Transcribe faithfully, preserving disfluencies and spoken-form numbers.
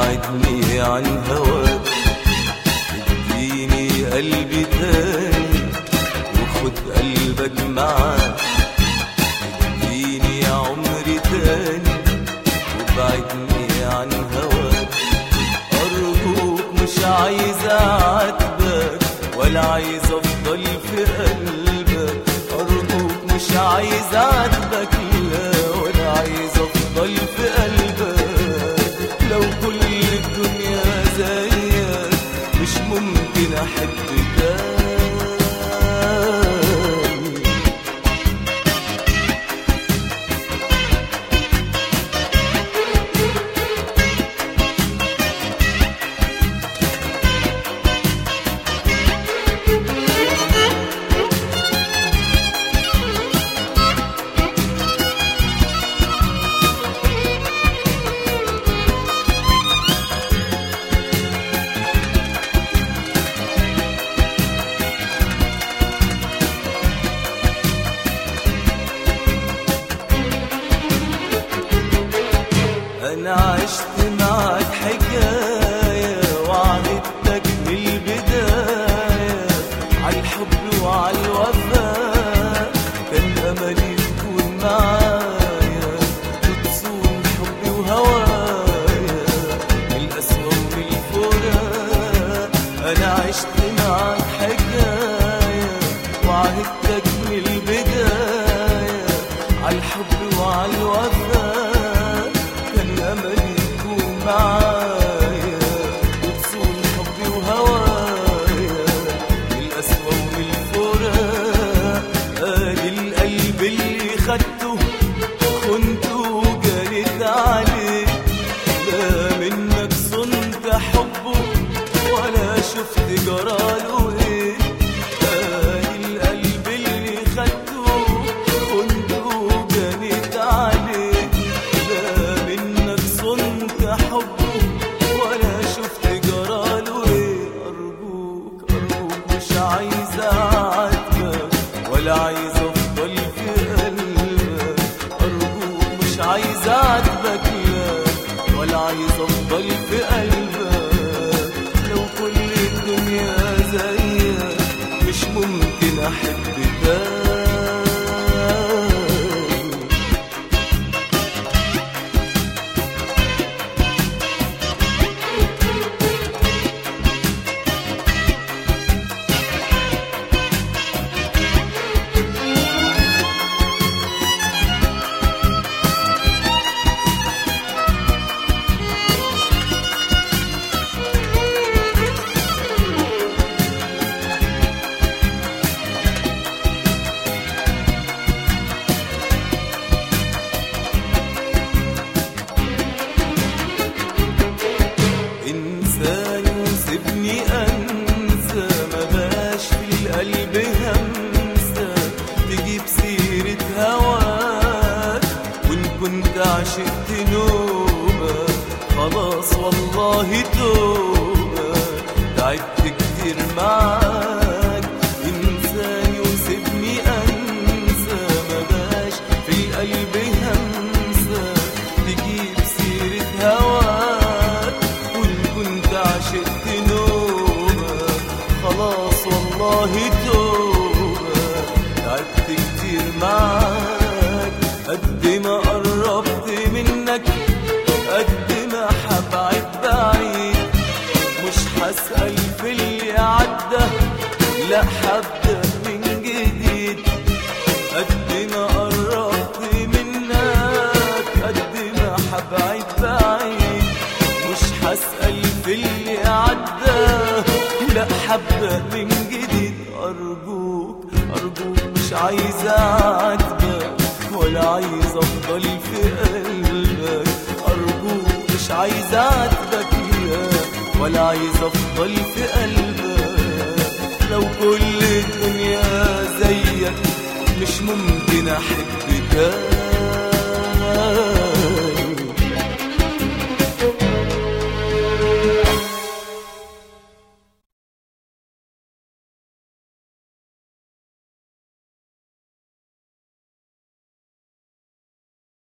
وابعدني عن هواك. اديني قلبي تاني وخد قلبك معاك. اديني عمري تاني وابعدني عن هواك. أرجوك مش عايز أعاتبك ولا عايز أفضل في قلبك. أرجوك مش عايز أعاتبك لا ولا عايز أفضل في قلبك. لو كل الدنيا زيك مش ممكن أحب تاني. أنا عشت معك حكاية وعدتك من البداية عالحب وعالوفاء. كان أملي تكون معايا وتصون حبي وهوايا من القسوة ومن الفراق. أنا عشت معك حكاية وعدتك من البداية عالحب وعالوفاء. أملي تكون معايا وتصون حبي وهوايا من القسوة ومن الفراق. قال القلب اللي خدته خنته وجريت عليه. لا منك صنت حبه ولا شفت جراله ايه. قال القلب اللي خدته خنته وجريت عليه. حبه ولا شفت جراله ايه. أرجوك أرجوك مش عايز أعاتبك ولا عايز أفضل في قلبك. أرجوك مش عايز أعاتبك لا ولا عايز أفضل في قلبك. لو كل الدنيا زيك مش ممكن أحب تاني. انساني وسيبني انسى ما باش في القلب همسة تجيب سيرة هواك. وان كنت عشقت نوبة خلاص والله توبة تعبت كتير معاك. انساني وسيبني انسى ما باش في القلب همسة تجيب سيرة هواك. عشقت نوبة خلاص والله توبة تعبت كتير معاك. قد ما قربت منك قد ما حبعد بعيد. مش هسأل في اللي عدى لا حبدأ من جديد. قد ما قربت منك قد ما حبعد بعيد. مش هسأل في اللي عدى لا حبة من جديد. أرجوك أرجوك مش عايز أعاتبك ولا عايز أفضل في قلبك. أرجوك مش عايز أعاتبك ولا عايز أفضل في قلبك. لو كل الدنيا زيك مش ممكن أحب تاني.